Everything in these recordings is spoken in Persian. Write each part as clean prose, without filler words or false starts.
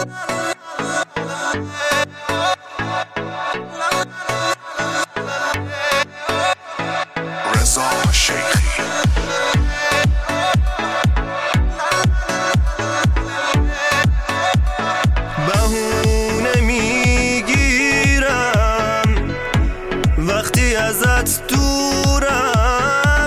بهونه میگیرم وقتی ازت دورم،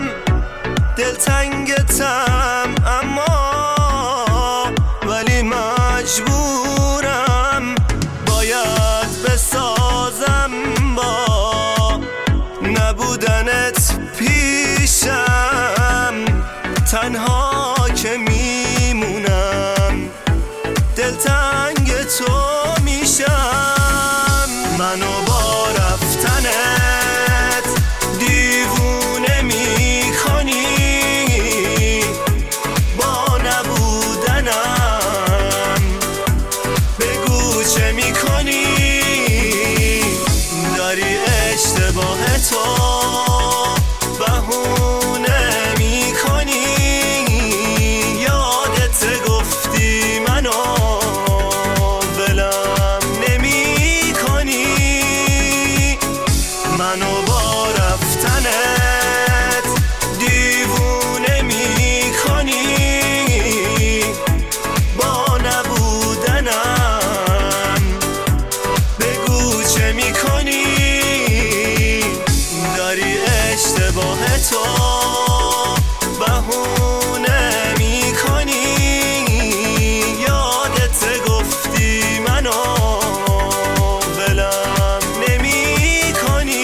دلتنگتم اما ولی مجبورم، باید بسازم با نبودنت پیشم، تنها که میمونم دلتنگ تو میشم. منو با رفتنت دیوونه میکنی، با نبودنم بگو چه میکنی، داری اشتباه تو بهونه میکنی، یادت گفتی منو ولم نمیکنی. منو با رفتنت دیوونه میکنی، با نبودنم بگو چه میکنی، داری اشتباه تو بهونه میکنی، یادت گفتی منو ولم نمیکنی.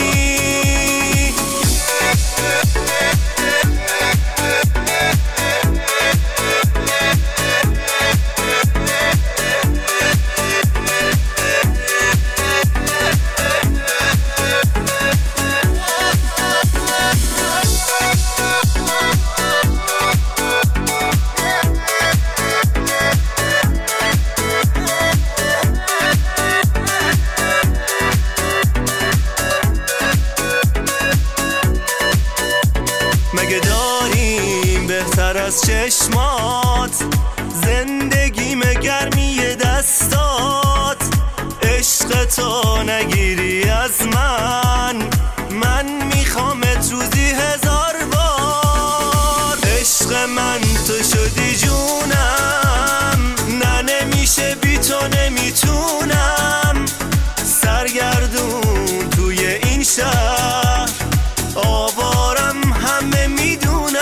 مگه داریم بهتر از چشمات، زندگیم گرمی دستات، عشق تو نگیری از من میخوامت روزی 1000 بار. عشق من تو شدی جونم، نه نمیشه بی تو نمیتونم، سرگردون توی این شهر آوارم همه میدونن.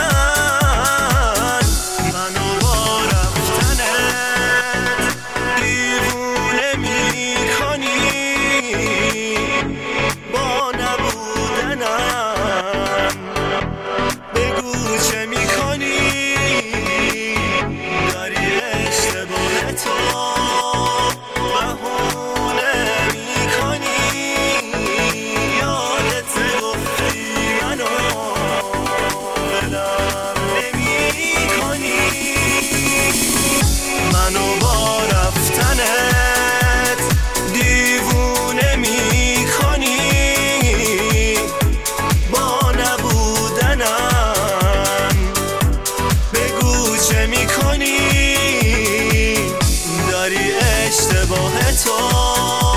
منو با رفتنت دیوونه میکنی، با نبودنم بگو چه میکنی، داری اشتباه تو بهونه میکنی، یادت گفتی منو ولم نمیکنی. منو با رفتنت دیوونه میکنی، با نبودنم بگو چه میکنی، داری اشتباه تو